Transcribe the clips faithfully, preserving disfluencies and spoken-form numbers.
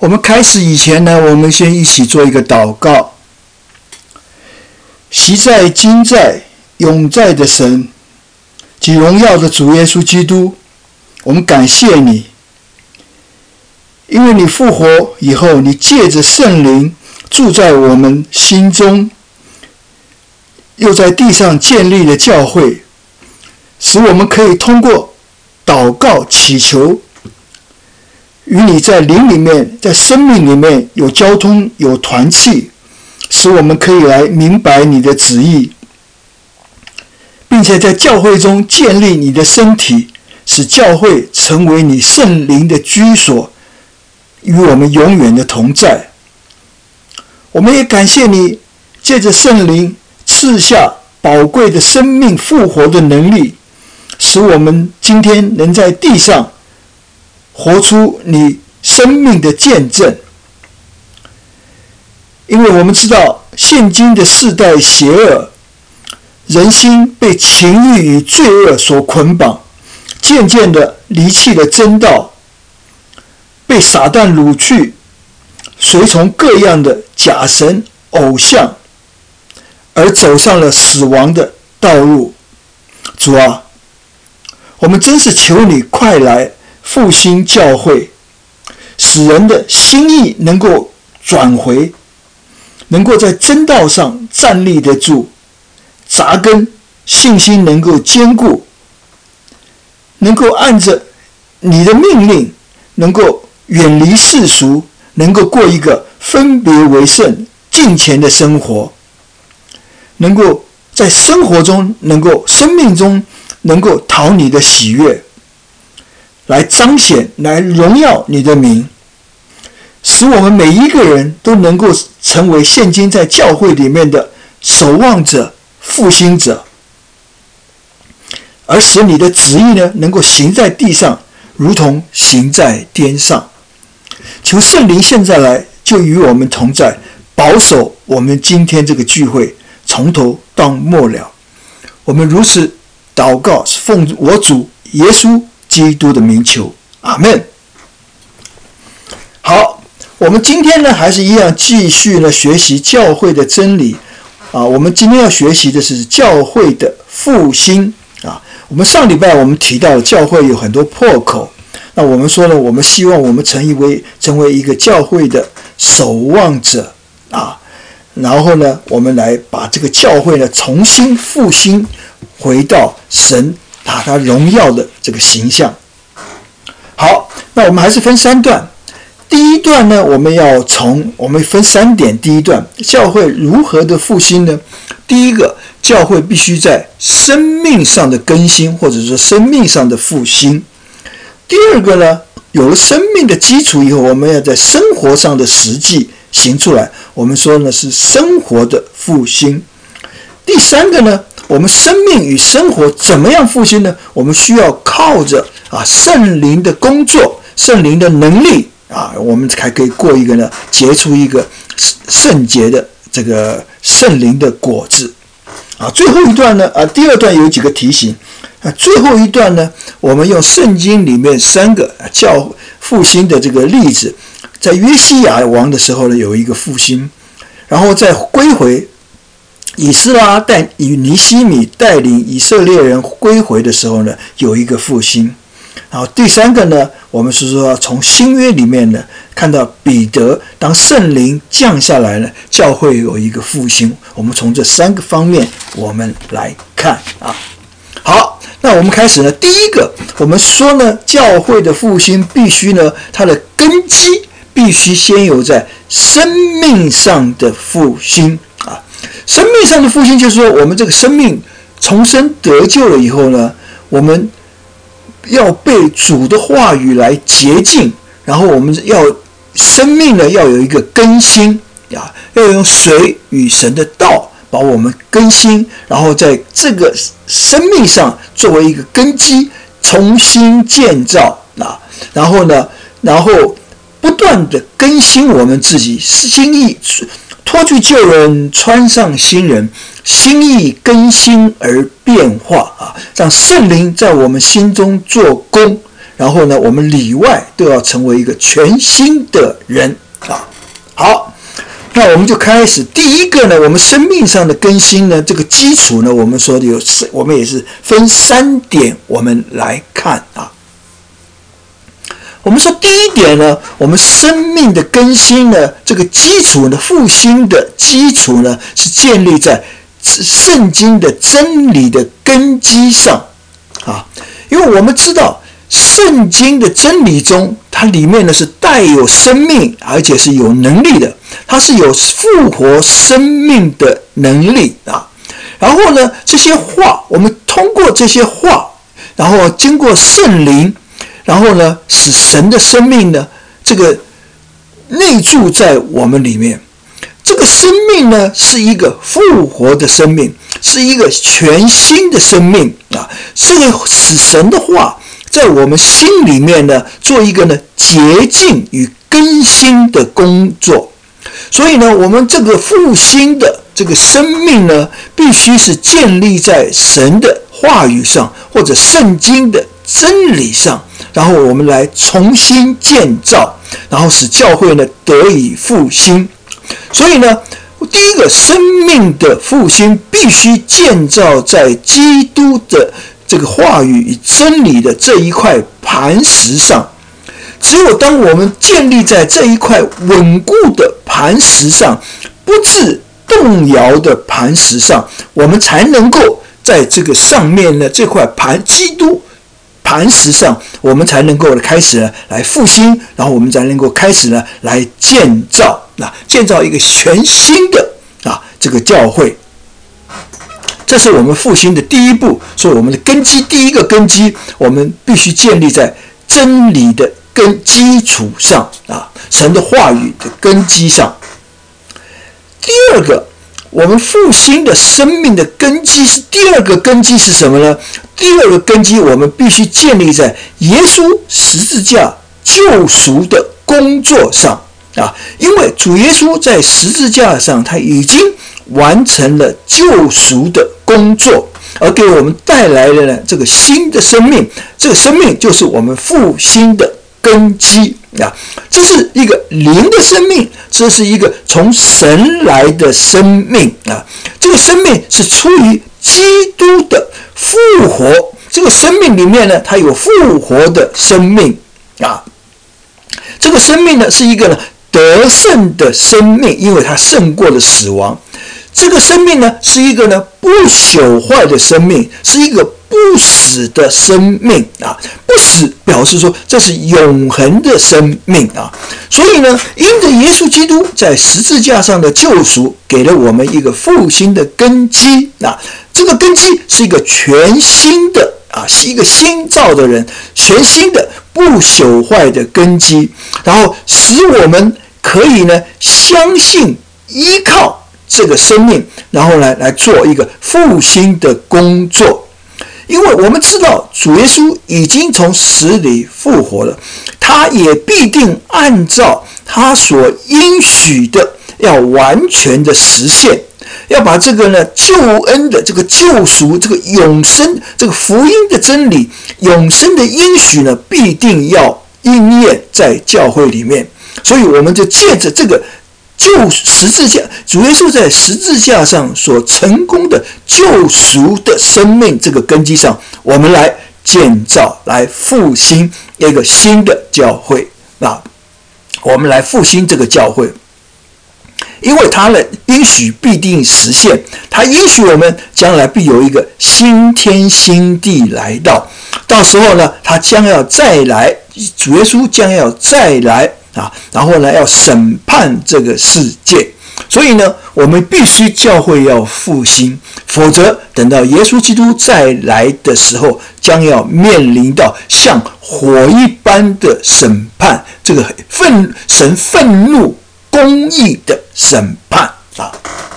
我们开始以前呢，我们先一起做一个祷告。昔在、今在、永在的神及荣耀的主耶稣基督，我们感谢你，因为你复活以后，你借着圣灵住在我们心中，又在地上建立了教会，使我们可以通过祷告祈求，与你在灵里面，在生命里面有交通，有团契，使我们可以来明白你的旨意，并且在教会中建立你的身体，使教会成为你圣灵的居所，与我们永远的同在。我们也感谢你，借着圣灵赐下宝贵的生命复活的能力，使我们今天能在地上活出你生命的见证。因为我们知道现今的世代邪恶，人心被情欲与罪恶所捆绑，渐渐的离弃了真道，被撒旦掳去，随从各样的假神偶像，而走上了死亡的道路。主啊，我们真是求你快来复兴教会，使人的心意能够转回，能够在真道上站立得住，扎根，信心能够坚固，能够按着你的命令，能够远离世俗，能够过一个分别为圣、敬虔的生活，能够在生活中、能够生命中能够讨你的喜悦，来彰显、来荣耀你的名，使我们每一个人都能够成为现今在教会里面的守望者、复兴者，而使你的旨意呢，能够行在地上，如同行在天上。求圣灵现在来，就与我们同在，保守我们今天这个聚会从头到末了。我们如此祷告，是奉我主耶稣基督的名求，阿们。好，我们今天呢，还是一样继续呢学习教会的真理啊。我们今天要学习的是教会的复兴啊。我们上礼拜我们提到了教会有很多破口，那我们说呢，我们希望我们成为成为一个教会的守望者啊，然后呢，我们来把这个教会呢重新复兴，回到神把他荣耀的这个形象。好，那我们还是分三段。第一段呢，我们要从我们分三点。第一段，教会如何的复兴呢？第一个，教会必须在生命上的更新，或者说生命上的复兴。第二个呢，有了生命的基础以后，我们要在生活上的实际行出来，我们说呢是生活的复兴。第三个呢，我们生命与生活怎么样复兴呢？我们需要靠着啊圣灵的工作，圣灵的能力啊，我们才可以过一个呢结出一个圣洁的这个圣灵的果子啊。最后一段呢啊，第二段有几个提醒啊，最后一段呢，我们用圣经里面三个教复兴的这个例子，在约西亚王的时候呢有一个复兴，然后再归回以斯拉带与尼希米带领以色列人归回的时候呢有一个复兴。然后第三个呢，我们是说从新约里面呢看到彼得当圣灵降下来呢，教会有一个复兴。我们从这三个方面我们来看啊。好，那我们开始呢。第一个，我们说呢，教会的复兴必须呢，它的根基必须先有在生命上的复兴啊。生命上的复兴就是说，我们这个生命重生得救了以后呢，我们要被主的话语来洁净，然后我们要生命呢要有一个更新啊，要用水与神的道把我们更新，然后在这个生命上作为一个根基重新建造啊，然后呢，然后不断的更新我们自己，心意脱去旧人，穿上新人，心意更新而变化啊，让圣灵在我们心中做工， 然后呢，我们里外都要成为一个全新的人啊。好，那我们就开始。第一个呢，我们生命上的更新呢，这个基础呢，我们说的有，我们也是分三点，我们来看啊。我们说第一点呢，我们生命的更新呢，这个基础呢，复兴的基础呢，是建立在圣经的真理的根基上啊。因为我们知道圣经的真理中，它里面呢是带有生命，而且是有能力的，它是有复活生命的能力啊。然后呢，这些话，我们通过这些话，然后经过圣灵，然后呢，使神的生命呢，这个内住在我们里面。这个生命呢，是一个复活的生命，是一个全新的生命啊！这个使神的话在我们心里面呢，做一个呢洁净与更新的工作。所以呢，我们这个复兴的这个生命呢，必须是建立在神的话语上，或者圣经的真理上，然后我们来重新建造，然后使教会呢得以复兴。所以呢，第一个生命的复兴必须建造在基督的这个话语与真理的这一块磐石上。只有当我们建立在这一块稳固的磐石上，不致动摇的磐石上，我们才能够在这个上面呢这块磐基督磐石上，我们才能够开始呢来复兴，然后我们才能够开始呢来建造，那建造一个全新的啊这个教会。这是我们复兴的第一步，所以我们的根基，第一个根基，我们必须建立在真理的根基础上啊，神的话语的根基上。第二个，我们复兴的生命的根基是第二个根基是什么呢？第二个根基，我们必须建立在耶稣十字架救赎的工作上啊，因为主耶稣在十字架上，他已经完成了救赎的工作，而给我们带来了呢这个新的生命。这个生命就是我们复兴的根基啊，这是一个灵的生命，这是一个从神来的生命啊。这个生命是出于基督的复活，这个生命里面呢，它有复活的生命啊。这个生命呢，是一个呢得胜的生命，因为它胜过了死亡。这个生命呢，是一个呢不朽坏的生命，是一个不死的生命啊。不死表示说这是永恒的生命啊。所以呢，因着耶稣基督在十字架上的救赎，给了我们一个复兴的根基啊。这个根基是一个全新的啊，是一个新造的人，全新的不朽坏的根基，然后使我们可以呢相信依靠这个生命，然后呢来做一个复兴的工作。因为我们知道主耶稣已经从死里复活了，他也必定按照他所应许的要完全的实现，要把这个呢救恩的这个救赎，这个永生，这个福音的真理，永生的应许呢必定要应验在教会里面。所以我们就借着这个救十字架，主耶稣在十字架上所成功的救赎的生命这个根基上，我们来建造，来复兴一个新的教会啊！我们来复兴这个教会，因为他的应许必定实现，他应许我们将来必有一个新天新地来到，到时候呢，他将要再来，主耶稣将要再来。啊，然后呢，要审判这个世界，所以呢，我们必须教会要复兴，否则等到耶稣基督再来的时候，将要面临到像火一般的审判，这个愤神愤怒公义的审判啊。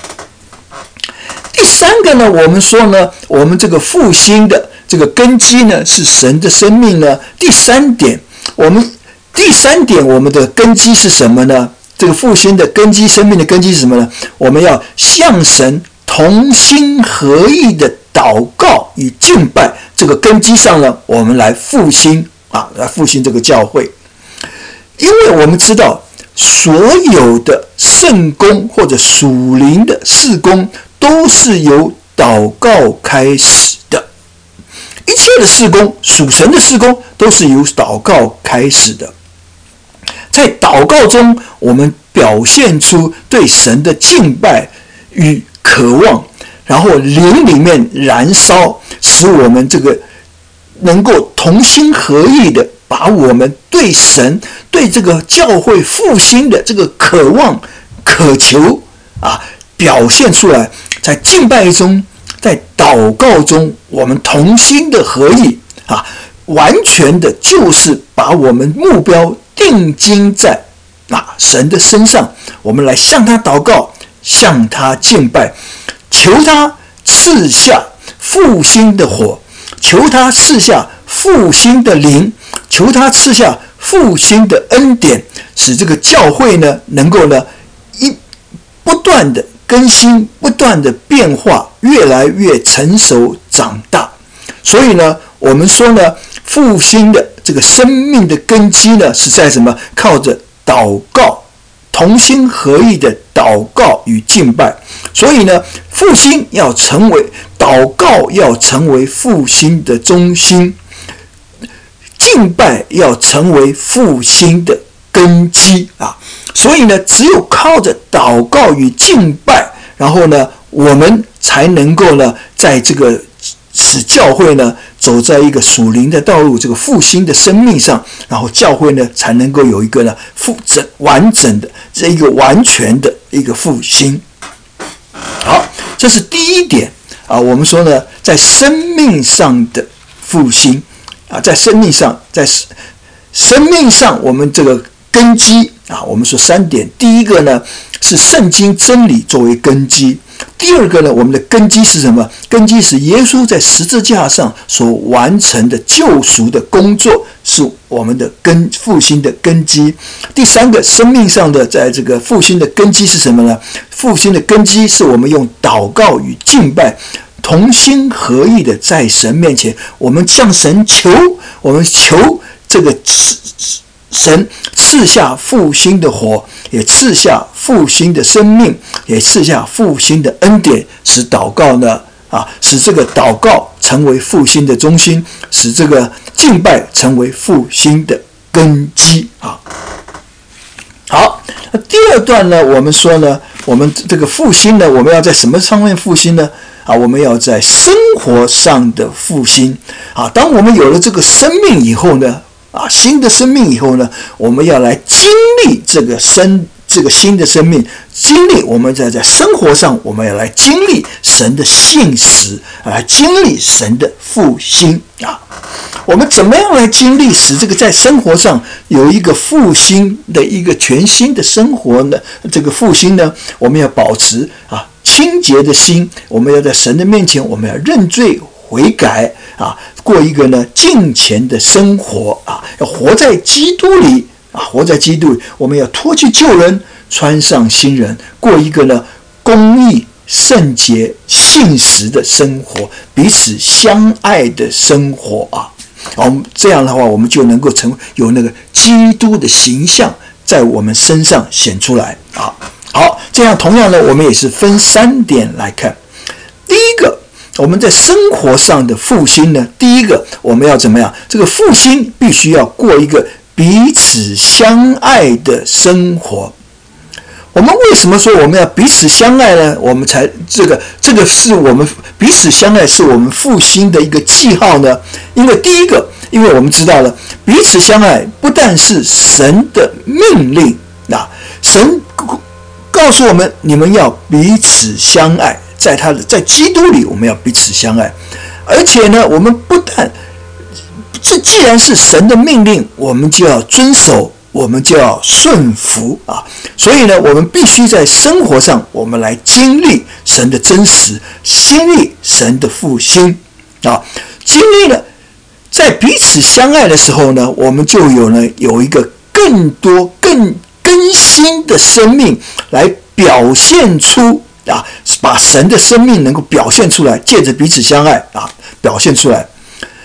第三个呢，我们说呢，我们这个复兴的这个根基呢，是神的生命呢。第三点，我们。第三点，我们的根基是什么呢？这个复兴的根基，生命的根基是什么呢？我们要向神同心合意的祷告与敬拜，这个根基上呢，我们来复兴啊。 啊，来复兴这个教会。因为我们知道，所有的圣工或者属灵的事工都是由祷告开始的，一切的事工，属神的事工都是由祷告开始的。在祷告中，我们表现出对神的敬拜与渴望，然后灵里面燃烧，使我们这个能够同心合意的把我们对神、对这个教会复兴的这个渴望、渴求啊，表现出来。在敬拜中，在祷告中，我们同心的合意啊，完全的就是把我们目标定睛在啊神的身上，我们来向他祷告，向他敬拜，求他赐下复兴的火，求他赐下复兴的灵，求他赐下复兴的恩典，使这个教会呢能够呢一不断的更新，不断的变化，越来越成熟长大。所以呢，我们说呢，复兴的这个生命的根基呢，是在什么？靠着祷告，同心合意的祷告与敬拜。所以呢，复兴要成为祷告，要成为复兴的中心，敬拜要成为复兴的根基啊。所以呢，只有靠着祷告与敬拜，然后呢，我们才能够呢，在这个使教会呢走在一个属灵的道路，这个复兴的生命上，然后教会呢才能够有一个呢复整完整的这一个完全的一个复兴。好，这是第一点啊。我们说呢，在生命上的复兴啊，在生命上，在生命上，我们这个根基啊，我们说三点。第一个呢是圣经真理作为根基。第二个呢，我们的根基是什么？根基是耶稣在十字架上所完成的救赎的工作，是我们的根复兴的根基。第三个，生命上的在这个复兴的根基是什么呢？复兴的根基是我们用祷告与敬拜同心合意的在神面前，我们向神求，我们求这个神赐下复兴的火，也赐下复兴的生命，也赐下复兴的恩典，使祷告呢啊，使这个祷告成为复兴的中心，使这个敬拜成为复兴的根基啊。好，那第二段呢，我们说呢，我们这个复兴呢，我们要在什么上面复兴呢？啊，我们要在生活上的复兴啊。当我们有了这个生命以后呢，啊，新的生命以后呢，我们要来经历这个生这个新的生命，经历我们在在生活上，我们要来经历神的信实，来经历神的复兴啊。我们怎么样来经历使这个在生活上有一个复兴的一个全新的生活呢？这个复兴呢，我们要保持啊清洁的心，我们要在神的面前，我们要认罪悔改啊，过一个呢敬虔的生活啊，要活在基督里啊，活在基督里，我们要脱去旧人，穿上新人，过一个呢公义、圣洁、信实的生活，彼此相爱的生活啊。好，这样的话，我们就能够成有那个基督的形象在我们身上显出来啊。好，这样同样呢，我们也是分三点来看。第一个，我们在生活上的复兴呢，第一个我们要怎么样？这个复兴必须要过一个彼此相爱的生活。我们为什么说我们要彼此相爱呢？我们才这个这个是我们彼此相爱是我们复兴的一个记号呢？因为第一个，因为我们知道了彼此相爱不但是神的命令啊，神告诉我们你们要彼此相爱，在他的在基督里我们要彼此相爱，而且呢，我们不但这既然是神的命令，我们就要遵守，我们就要顺服啊！所以呢，我们必须在生活上，我们来经历神的真实，经历神的复兴啊！经历了在彼此相爱的时候呢，我们就有呢有一个更多、更更新的生命来表现出啊，把神的生命能够表现出来，借着彼此相爱啊，表现出来。而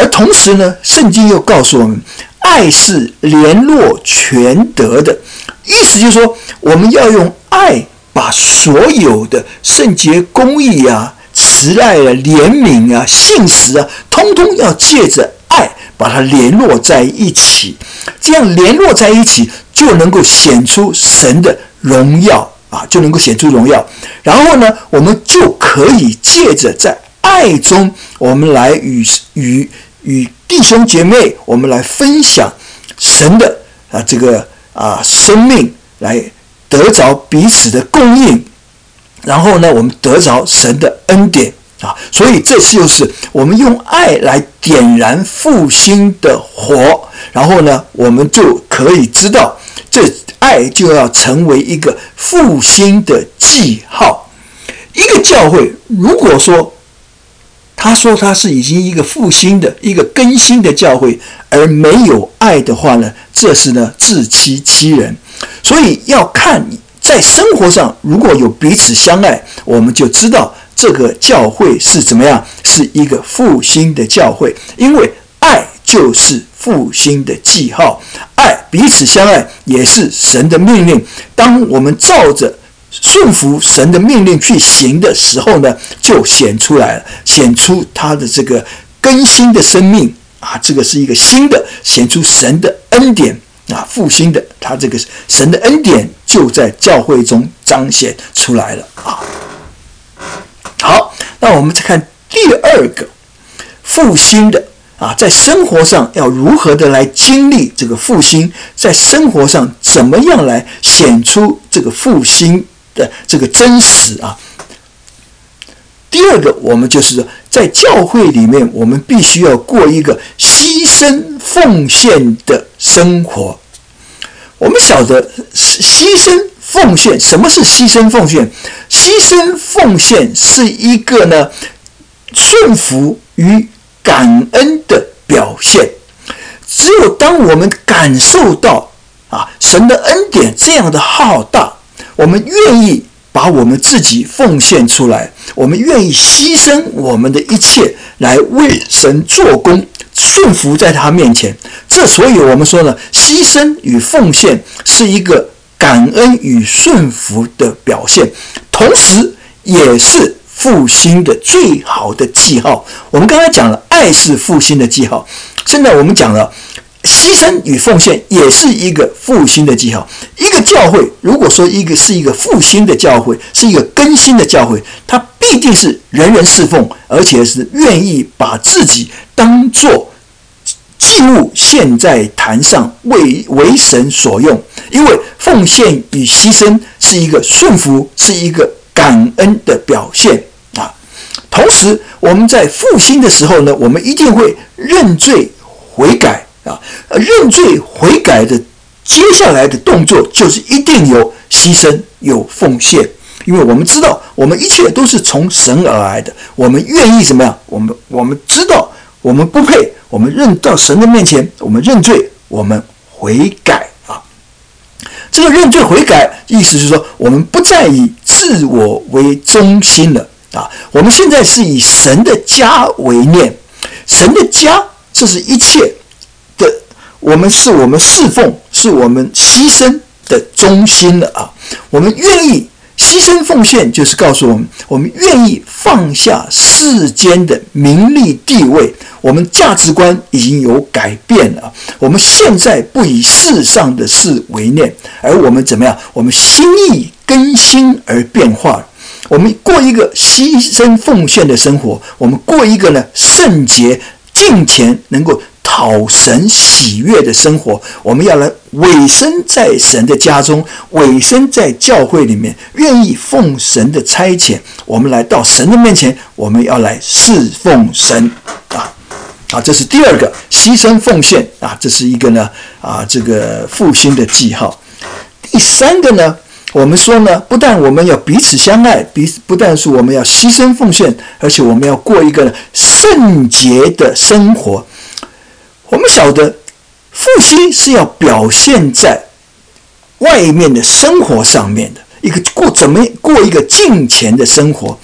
而同时呢，圣经又告诉我们，爱是联络全德的，意思就是说，我们要用爱把所有的圣洁、公义啊、慈爱啊、怜悯啊、信实啊，通通要借着爱把它联络在一起，这样联络在一起，就能够显出神的荣耀啊，就能够显出荣耀。然后呢，我们就可以借着在爱中，我们来与与与弟兄姐妹，我们来分享神的啊这个啊生命，来得着彼此的供应，然后呢，我们得着神的恩典啊。所以这就是我们用爱来点燃复兴的火，然后呢，我们就可以知道，这爱就要成为一个复兴的记号。一个教会如果说他说他是已经一个复兴的一个更新的教会，而没有爱的话呢，这是呢自欺欺人。所以要看在生活上如果有彼此相爱，我们就知道这个教会是怎么样，是一个复兴的教会。因为爱就是复兴的记号，爱彼此相爱也是神的命令。当我们照着顺服神的命令去行的时候呢，就显出来了，显出他的这个更新的生命啊，这个是一个新的，显出神的恩典啊，复兴的，他这个神的恩典就在教会中彰显出来了啊。好，那我们再看第二个复兴的啊，在生活上要如何的来经历这个复兴，在生活上怎么样来显出这个复兴的这个真实啊。第二个，我们就是说，在教会里面，我们必须要过一个牺牲奉献的生活。我们晓得牺牲奉献，什么是牺牲奉献？牺牲奉献是一个呢顺服与感恩的表现。只有当我们感受到啊神的恩典这样的浩大，我们愿意把我们自己奉献出来，我们愿意牺牲我们的一切来为神做工，顺服在他面前。这所以我们说呢，牺牲与奉献是一个感恩与顺服的表现，同时也是复兴的最好的记号。我们刚才讲了，爱是复兴的记号，现在我们讲了牺牲与奉献也是一个复兴的记号。一个教会如果说一个是一个复兴的教会，是一个更新的教会，它必定是人人侍奉，而且是愿意把自己当作祭物献在坛上，为为神所用。因为奉献与牺牲是一个顺服，是一个感恩的表现啊。同时我们在复兴的时候呢，我们一定会认罪悔改啊。认罪悔改的接下来的动作就是一定有牺牲有奉献，因为我们知道我们一切都是从神而来的，我们愿意怎么样，我们我们知道我们不配，我们认到神的面前，我们认罪，我们悔改啊。这个认罪悔改意思是说，我们不再以自我为中心了啊，我们现在是以神的家为念，神的家这是一切的，我们是我们侍奉，是我们牺牲的中心了啊。我们愿意牺牲奉献，就是告诉我们，我们愿意放下世间的名利地位，我们价值观已经有改变了。我们现在不以世上的事为念，而我们怎么样？我们心意更新而变化。我们过一个牺牲奉献的生活，我们过一个呢圣洁敬虔能够讨神喜悦的生活。我们要来委身在神的家中，委身在教会里面，愿意奉神的差遣，我们来到神的面前，我们要来侍奉神啊。啊，这是第二个牺牲奉献啊，这是一个呢啊这个复兴的记号。第三个呢，我们说呢，不但我们要彼此相爱，彼不但是我们要牺牲奉献，而且我们要过一个呢圣洁的生活。我们晓得复兴是要表现在外面的生活上面的，一个过怎么过一个敬虔的生活。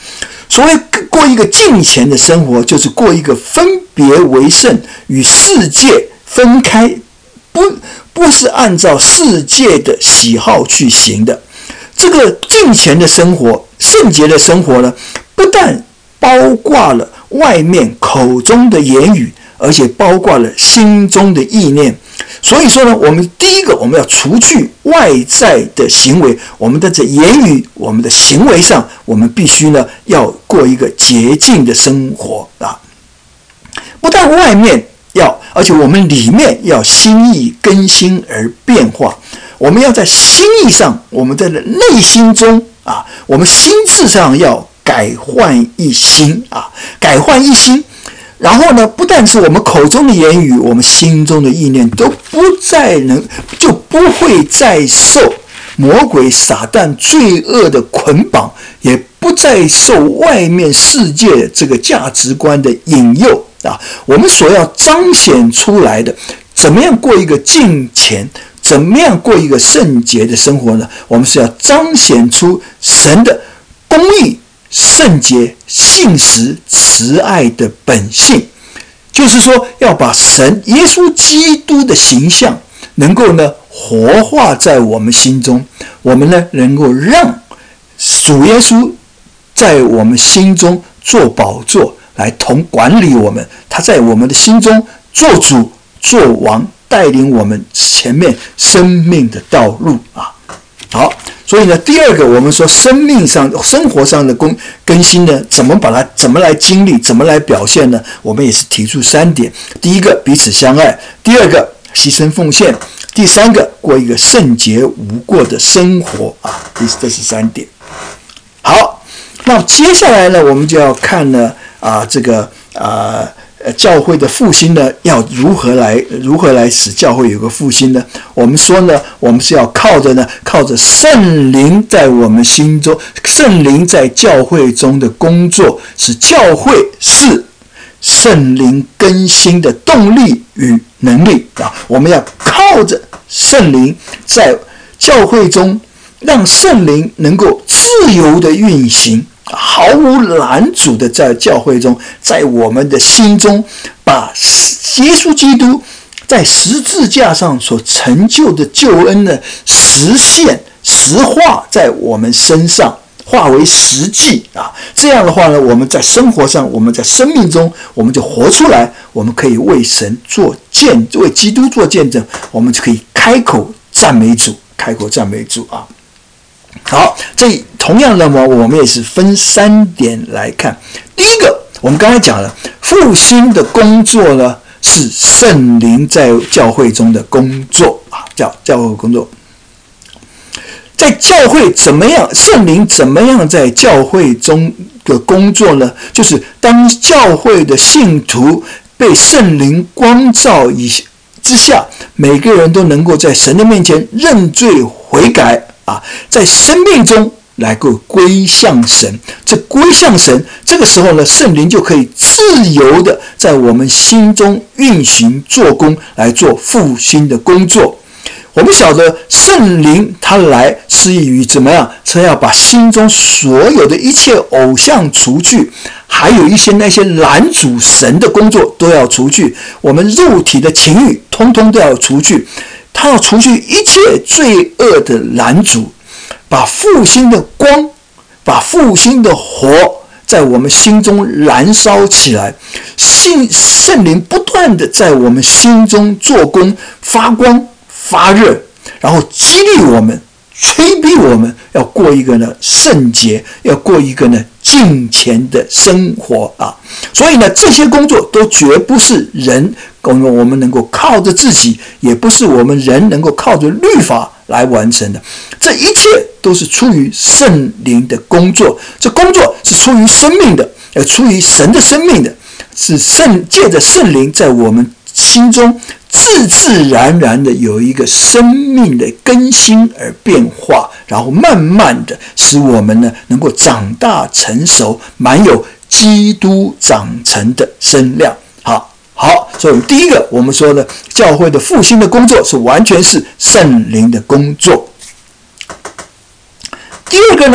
所谓过一个敬虔的生活，就是过一个分别为圣，与世界分开，不不是按照世界的喜好去行的。这个敬虔的生活、圣洁的生活呢，不但包括了外面口中的言语，而且包括了心中的意念。所以说呢，我们第一个我们要除去外在的行为，我们的这言语、我们的行为上，我们必须呢要过一个洁净的生活啊！不但外面要，而且我们里面要心意更新而变化。我们要在心意上，我们在内心中啊，我们心智上要改换一新啊，改换一新。然后呢，不但是我们口中的言语，我们心中的意念都不再能，就不会再受魔鬼撒旦罪恶的捆绑，也不再受外面世界这个价值观的引诱啊。我们所要彰显出来的，怎么样过一个敬虔，怎么样过一个圣洁的生活呢？我们是要彰显出神的公义、圣洁、信实、慈爱的本性，就是说要把神耶稣基督的形象能够呢活化在我们心中，我们呢能够让主耶稣在我们心中做宝座，来同管理我们，他在我们的心中做主做王，带领我们前面生命的道路啊。好，所以呢，第二个我们说生命上、生活上的更更新呢，怎么把它怎么来经历，怎么来表现呢？我们也是提出三点：第一个，彼此相爱；第二个，牺牲奉献；第三个，过一个圣洁无过的生活啊。这是三点。好，那接下来呢，我们就要看呢啊，这个啊。教会的复兴呢，要如何来如何来使教会有个复兴呢？我们说呢，我们是要靠着呢，靠着圣灵在我们心中，圣灵在教会中的工作，使教会是圣灵更新的动力与能力啊！我们要靠着圣灵在教会中，让圣灵能够自由的运行。毫无拦阻的在教会中，在我们的心中，把耶稣基督在十字架上所成就的救恩呢，实现实化在我们身上，化为实际啊！这样的话呢，我们在生活上，我们在生命中，我们就活出来，我们可以为神做见，为基督做见证，我们就可以开口赞美主，开口赞美主啊！好，这同样的嘛，我们也是分三点来看。第一个，我们刚才讲了，复兴的工作呢，是圣灵在教会中的工作啊，教教会工作。在教会怎么样，圣灵怎么样在教会中的工作呢？就是当教会的信徒被圣灵光照以之下，每个人都能够在神的面前认罪悔改。啊，在生命中来够归向神，这归向神，这个时候呢，圣灵就可以自由的在我们心中运行做工，来做复兴的工作。我们晓得圣灵他来是于怎么样？他要把心中所有的一切偶像除去，还有一些那些拦阻神的工作都要除去，我们肉体的情欲通通都要除去。他要除去一切罪恶的拦阻，把复兴的光，把复兴的火在我们心中燃烧起来，信圣灵不断的在我们心中做工，发光发热，然后激励我们，催逼我们要过一个呢圣洁，要过一个呢敬虔的生活啊！所以呢，这些工作都绝不是人我们能够靠着自己，也不是我们人能够靠着律法来完成的。这一切都是出于圣灵的工作，这工作是出于生命的，呃，出于神的生命的，是圣借着圣灵在我们心中自自然然的有一个生命的更新而变化，然后慢慢的使我们呢能够长大成熟，满有基督长成的身量。好。好，所以第一个我们说呢，教会的复兴的工作是完全是圣灵的工作。第二个呢，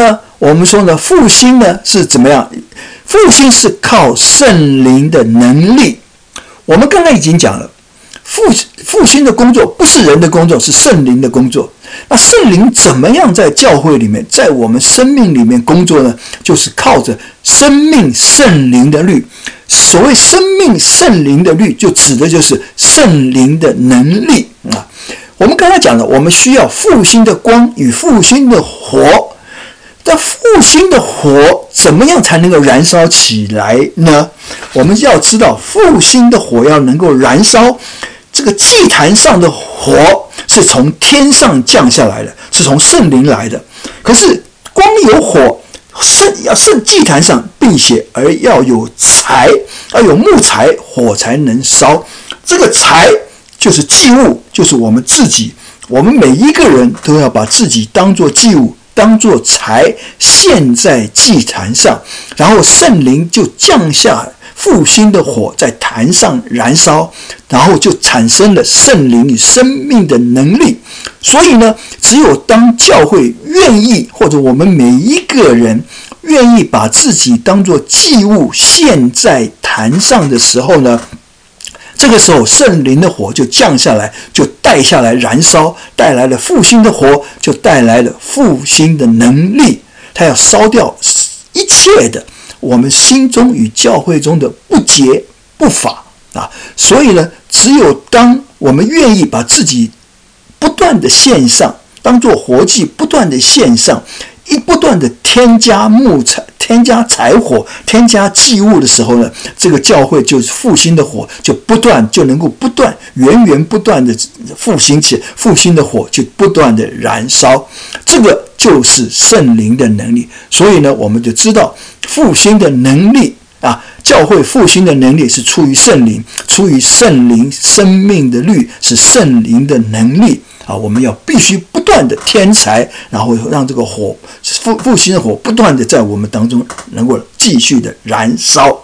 我们说呢，复兴呢是怎么样？复兴是靠圣灵的能力。我们刚才已经讲了，复复兴的工作不是人的工作，是圣灵的工作。那圣灵怎么样在教会里面，在我们生命里面工作呢？就是靠着生命圣灵的律。所谓生命圣灵的律，就指的就是圣灵的能力啊。我们刚才讲了，我们需要复兴的光与复兴的火。但复兴的火怎么样才能够燃烧起来呢？我们要知道，复兴的火要能够燃烧，这个祭坛上的火是从天上降下来的，是从圣灵来的。可是光有火，圣要圣祭坛上，并且而要有柴，要有木材，火才能烧。这个柴就是祭物，就是我们自己。我们每一个人都要把自己当作祭物，当作柴献在祭坛上，然后圣灵就降下复兴的火在坛上燃烧，然后就产生了圣灵与生命的能力。所以呢，只有当教会愿意，或者我们每一个人愿意把自己当作祭物献在坛上的时候呢，这个时候圣灵的火就降下来，就带下来燃烧，带来了复兴的火，就带来了复兴的能力。它要烧掉一切的我们心中与教会中的不洁不法啊！所以呢，只有当我们愿意把自己不断的献上，当作活祭不断的献上，一不断的添加木材、添加柴火、添加祭物的时候呢，这个教会就是复兴的火就不断就能够不断源源不断的复兴起，复兴的火就不断的燃烧，这个就是圣灵的能力。所以呢，我们就知道复兴的能力啊，教会复兴的能力是出于圣灵，出于圣灵生命的律是圣灵的能力。啊，我们要必须不断的添柴，然后让这个火复复兴的火不断的在我们当中能够继续的燃烧。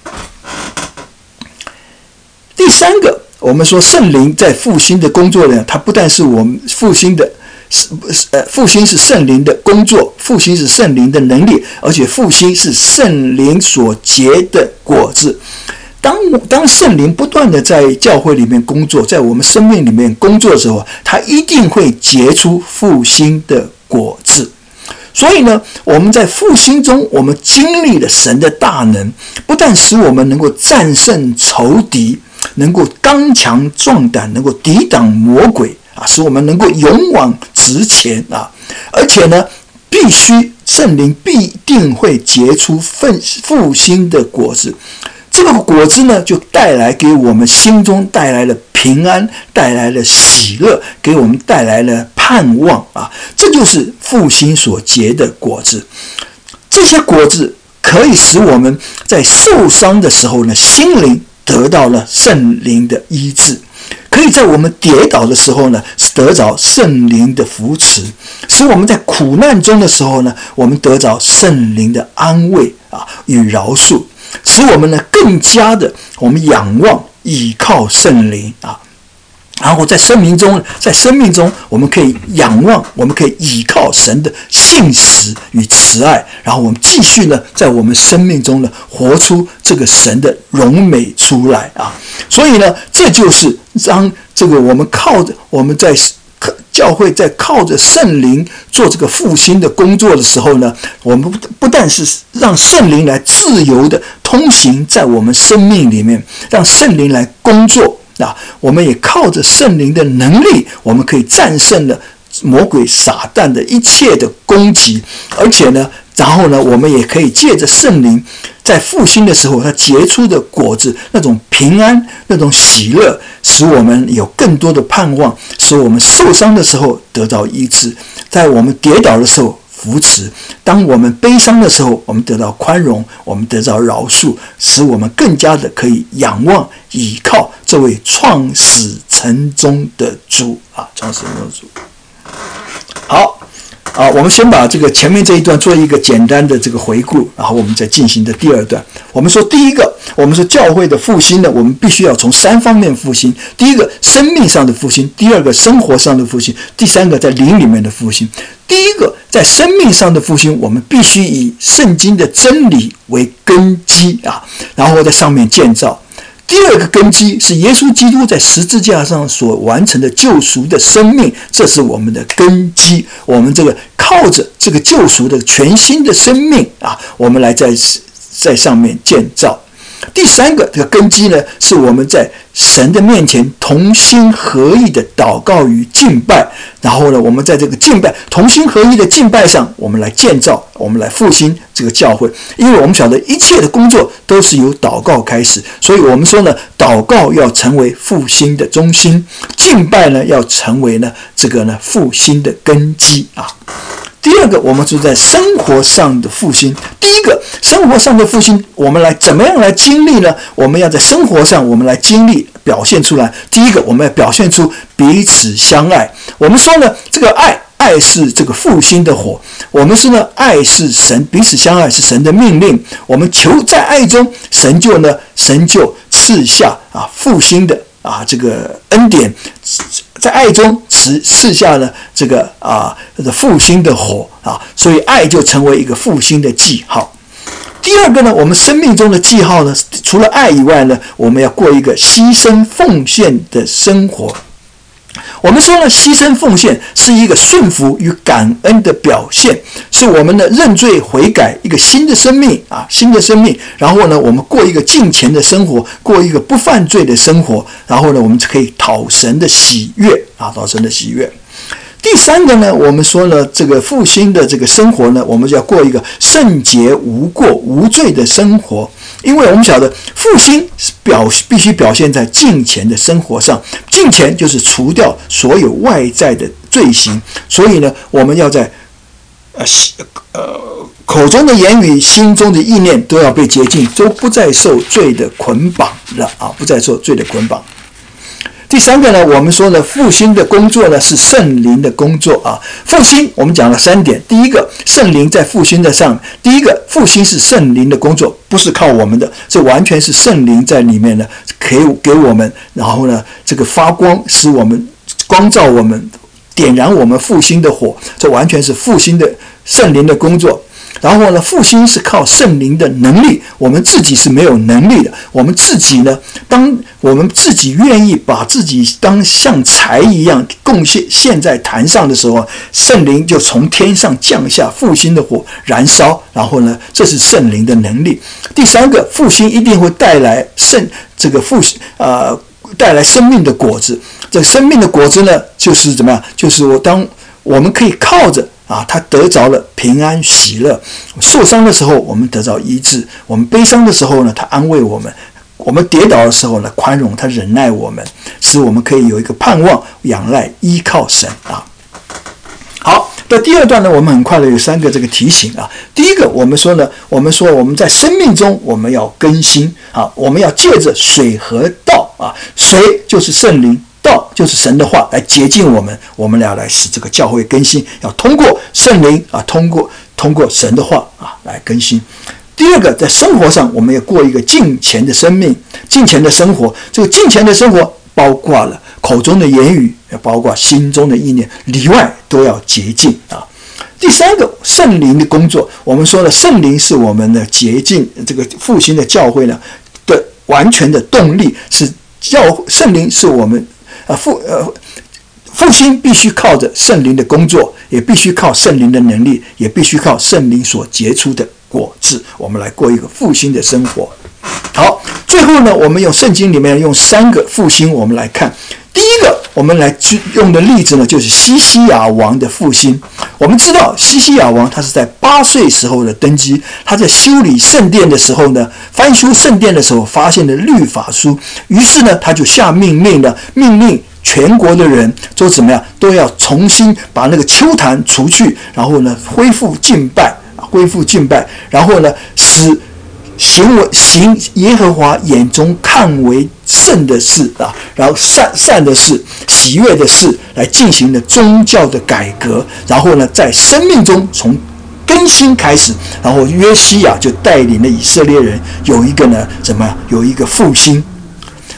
第三个，我们说圣灵在复兴的工作呢，它不但是我们复兴的，呃，复兴是圣灵的工作，复兴是圣灵的能力，而且复兴是圣灵所结的果子。当当圣灵不断的在教会里面工作，在我们生命里面工作的时候，它一定会结出复兴的果子。所以呢，我们在复兴中，我们经历了神的大能，不但使我们能够战胜仇敌，能够刚强壮胆，能够抵挡魔鬼啊，使我们能够勇往直前啊，而且呢，必须圣灵必定会结出复兴的果子。这个果子呢，就带来给我们心中带来了平安，带来了喜乐，给我们带来了盼望啊！这就是复兴所结的果子。这些果子可以使我们在受伤的时候呢，心灵得到了圣灵的医治；可以在我们跌倒的时候呢，得着圣灵的扶持；使我们在苦难中的时候呢，我们得着圣灵的安慰啊与饶恕。使我们呢更加的，我们仰望倚靠圣灵啊，然后在生命中，在生命中，我们可以仰望，我们可以倚靠神的信实与慈爱，然后我们继续呢，在我们生命中呢，活出这个神的荣美出来啊。所以呢，这就是当这个我们靠着我们在教会在靠着圣灵做这个复兴的工作的时候呢，我们不但是让圣灵来自由的通行在我们生命里面，让圣灵来工作啊，我们也靠着圣灵的能力，我们可以战胜了魔鬼撒旦的一切的攻击，而且呢，然后呢，我们也可以借着圣灵在复兴的时候，它结出的果子，那种平安，那种喜乐，使我们有更多的盼望，使我们受伤的时候得到医治，在我们跌倒的时候扶持，当我们悲伤的时候，我们得到宽容，我们得到饶恕，使我们更加的可以仰望倚靠这位创始成终的主啊，创始成终的主。好。啊，我们先把这个前面这一段做一个简单的这个回顾，然后我们再进行的第二段。我们说第一个，我们说教会的复兴呢，我们必须要从三方面复兴：第一个，生命上的复兴；第二个，生活上的复兴；第三个，在灵里面的复兴。第一个， 在生命上的复兴，我们必须以圣经的真理为根基啊，然后在上面建造。第二个根基是耶稣基督在十字架上所完成的救赎的生命，这是我们的根基。我们这个靠着这个救赎的全新的生命啊，我们来在在上面建造。第三个这个根基呢，是我们在神的面前同心合意的祷告与敬拜，然后呢，我们在这个敬拜同心合意的敬拜上，我们来建造，我们来复兴这个教会。因为我们晓得一切的工作都是由祷告开始，所以我们说呢，祷告要成为复兴的中心，敬拜呢要成为呢这个呢复兴的根基啊。第二个，我们就在生活上的复兴。第一个，生活上的复兴，我们来怎么样来经历呢？我们要在生活上，我们来经历表现出来。第一个，我们要表现出彼此相爱。我们说呢，这个爱，爱是这个复兴的火。我们说呢，爱是神彼此相爱是神的命令。我们求在爱中，神就呢，神就赐下啊复兴的啊这个恩典。在爱中赐赐下了这个啊复兴的火啊，所以爱就成为一个复兴的记号。第二个呢，我们生命中的记号呢，除了爱以外呢，我们要过一个牺牲奉献的生活。我们说呢，牺牲奉献是一个顺服与感恩的表现，是我们的认罪悔改一个新的生命啊，新的生命。然后呢，我们过一个敬虔的生活，过一个不犯罪的生活。然后呢，我们就可以讨神的喜悦啊，讨神的喜悦。第三个呢，我们说呢，这个复兴的这个生活呢，我们就要过一个圣洁无过无罪的生活。因为我们晓得复兴表必须表现在敬虔的生活上，敬虔就是除掉所有外在的罪行，所以呢，我们要在呃呃口中的言语、心中的意念都要被洁净，都不再受罪的捆绑了啊，不再受罪的捆绑。第三个呢，我们说呢，复兴的工作呢是圣灵的工作啊。复兴我们讲了三点，第一个，圣灵在复兴的上，第一个，复兴是圣灵的工作，不是靠我们的，这完全是圣灵在里面呢，给给我们，然后呢，这个发光，使我们光照我们，点燃我们复兴的火，这完全是复兴的圣灵的工作。然后呢，复兴是靠圣灵的能力，我们自己是没有能力的。我们自己呢，当我们自己愿意把自己当像柴一样贡献献在坛上的时候，圣灵就从天上降下复兴的火燃烧。然后呢，这是圣灵的能力。第三个，复兴一定会带来圣这个复呃带来生命的果子。这个生命的果子呢，就是怎么样？就是我当我们可以靠着。啊，他得着了平安喜乐。受伤的时候，我们得着医治；我们悲伤的时候呢，他安慰我们；我们跌倒的时候呢，宽容他忍耐我们，使我们可以有一个盼望，仰赖依靠神啊。好，在第二段呢，我们很快的有三个这个提醒啊。第一个，我们说呢，我们说我们在生命中我们要更新啊，我们要借着水和道啊，水就是圣灵。道就是神的话来洁净我们，我们俩来使这个教会更新，要通过圣灵啊，通过通过神的话啊来更新。第二个，在生活上我们要过一个敬虔的生命，敬虔的生活。这个敬虔的生活包括了口中的言语，也包括心中的意念，里外都要洁净啊。第三个，圣灵的工作，我们说了，圣灵是我们的洁净这个复兴的教会呢的完全的动力，是教圣灵是我们。啊，复呃复兴必须靠着圣灵的工作，也必须靠圣灵的能力，也必须靠圣灵所结出的果子。我们来过一个复兴的生活。好，最后呢，我们用圣经里面用三个复兴，我们来看。第一个，我们来用的例子呢，就是西西亚王的复兴。我们知道西西亚王他是在八岁时候的登基，他在修理圣殿的时候呢，翻修圣殿的时候发现了律法书，于是呢，他就下命令了，命令全国的人都怎么样，都要重新把那个丘坛除去，然后呢，恢复敬拜，恢复敬拜，然后呢，使行为行耶和华眼中看为圣的事啊，然后善善的事、喜悦的事，来进行了宗教的改革。然后呢，在生命中从更新开始，然后约西亚就带领了以色列人有一个呢，怎么样？有一个复兴。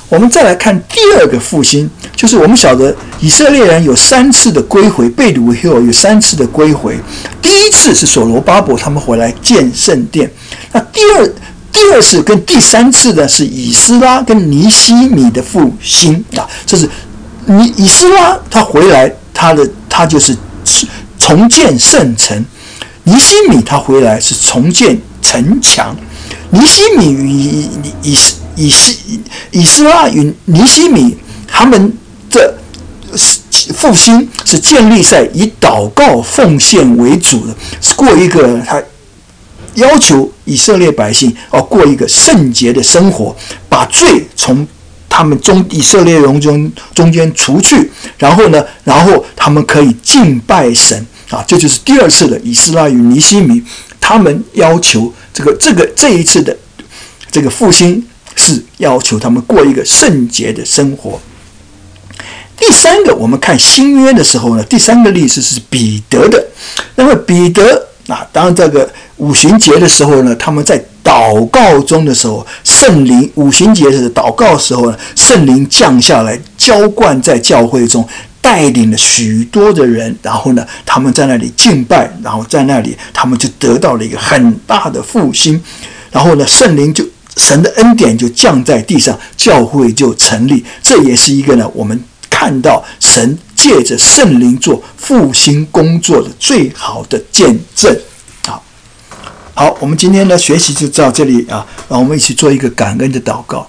我们再来看第二个复兴，就是我们晓得以色列人有三次的归回，被掳以后有三次的归回。第一次是所罗巴伯他们回来建圣殿，那第二第二次跟第三次呢是以斯拉跟尼希米的复兴啊，这是以以斯拉他回来，他的他就是重建圣城，尼希米他回来是重建城墙。尼希米与以以以以以斯拉与尼希米他们的复兴是建立在以祷告奉献为主的，是过一个他要求以色列百姓要过一个圣洁的生活，把罪从他们中以色列人中中间除去，然后呢，然后他们可以敬拜神啊，这就是第二次的以斯拉与尼希米，他们要求这个这个这一次的这个复兴是要求他们过一个圣洁的生活。第三个，我们看新约的时候呢，第三个例子是彼得的。那么彼得啊，当这个五旬节的时候呢，他们在祷告中的时候，圣灵五旬节的祷告的时候呢，圣灵降下来，浇灌在教会中，带领了许多的人，然后呢，他们在那里敬拜，然后在那里他们就得到了一个很大的复兴，然后呢，圣灵就神的恩典就降在地上，教会就成立。这也是一个呢，我们看到神借着圣灵做复兴工作的最好的见证。好，好，我们今天的学习就到这里啊，让我们一起做一个感恩的祷告。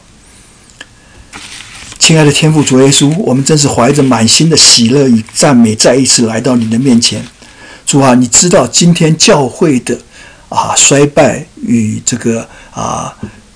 亲爱的天父主耶稣，我们真是怀着满心的喜乐与赞美，再一次来到你的面前。主啊，你知道今天教会的啊衰败与这个啊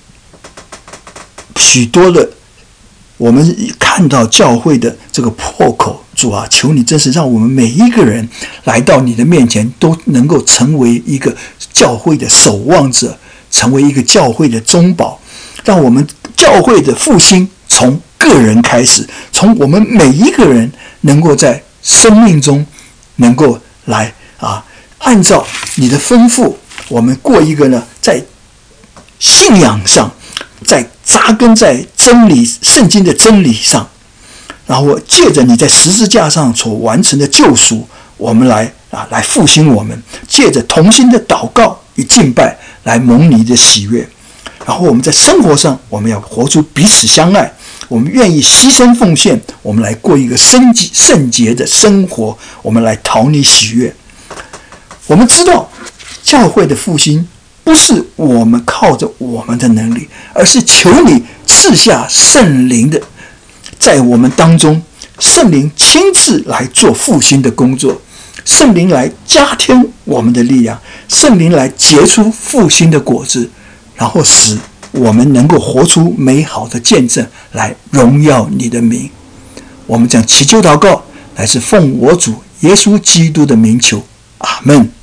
许多的。我们看到教会的这个破口，主啊，求你真是让我们每一个人来到你的面前，都能够成为一个教会的守望者，成为一个教会的中保，让我们教会的复兴从个人开始，从我们每一个人能够在生命中能够来啊，按照你的吩咐，我们过一个呢，在信仰上，在扎根在真理圣经的真理上，然后借着你在十字架上所完成的救赎，我们来啊来复兴我们，借着同心的祷告与敬拜来蒙你的喜悦。然后我们在生活上，我们要活出彼此相爱，我们愿意牺牲奉献，我们来过一个圣洁圣洁的生活，我们来讨你喜悦。我们知道教会的复兴不是我们靠着我们的能力，而是求你赐下圣灵的在我们当中，圣灵亲自来做复兴的工作，圣灵来加添我们的力量，圣灵来结出复兴的果子，然后使我们能够活出美好的见证，来荣耀你的名。我们将祈求祷告，乃是奉我主耶稣基督的名求，阿们。